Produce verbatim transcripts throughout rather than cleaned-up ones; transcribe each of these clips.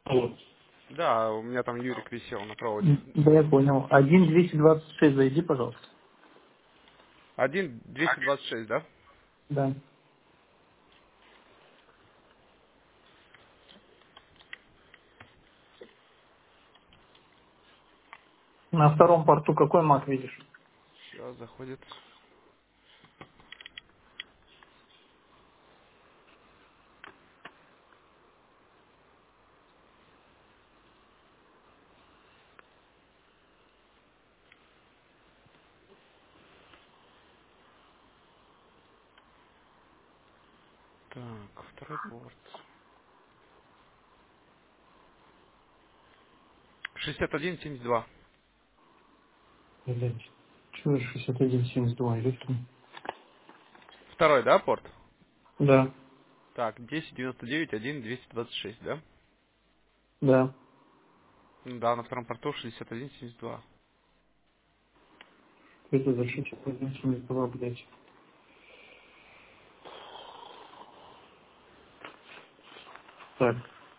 Вот. Да, у меня там Юрик висел на проводе. М, Да, я понял. Один двести двадцать шесть зайди, пожалуйста. Один двести двадцать шесть, да? Да. На втором порту какой маг видишь? Сейчас заходит. Так, второй порт. шестьдесят один семьдесят два. Блять. Чего шестьдесят один семьдесят два идет? Второй, да, порт? Да, Так, десять девяносто девять один двести двадцать шесть, да? да. М, Да, на втором порту шестьдесят один семьдесят два. Это за шестьдесят один семьдесят два, блять. Так.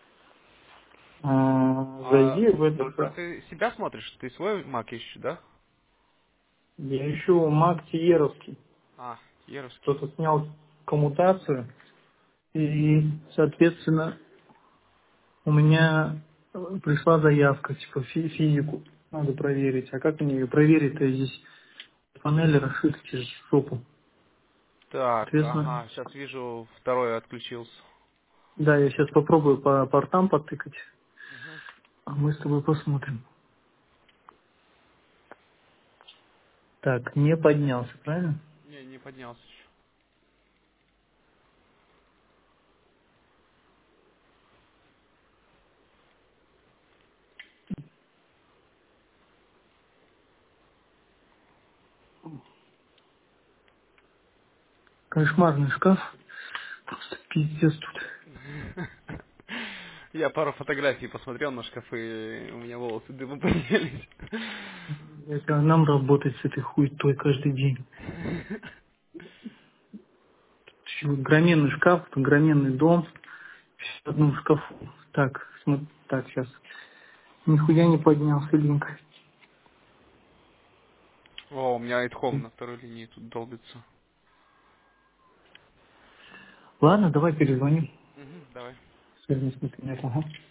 А, А, зайди в этот. а Да. ты себя смотришь? Ты свой мак ищешь, да? Я ищу маг Тиеровский. А, Еровский. Кто-то снял коммутацию. И, соответственно, у меня э, пришла заявка, типа фи- физику надо проверить. А как мне ее проверить-то? Здесь панели расшиты через жопу. Так, Соответственно, ага, сейчас вижу, второй отключился. да, я сейчас попробую по портам потыкать, Мгм. а мы с тобой посмотрим. Так, не поднялся, правильно? Не, не поднялся еще. Кошмарный шкаф. Просто пиздец тут. Я пару фотографий посмотрел на шкафы, и у меня волосы дыбом поднялись. Это нам работать с этой хуйтой каждый день. Чё, Громенный шкаф, громенный дом. В одном шкафу. Так, смотри, так, сейчас. Нихуя не поднялся линк. О, у меня Эйтхом на второй линии тут долбится. Ладно, давай перезвоним. Мгм, давай. Связи с ним нет, ага.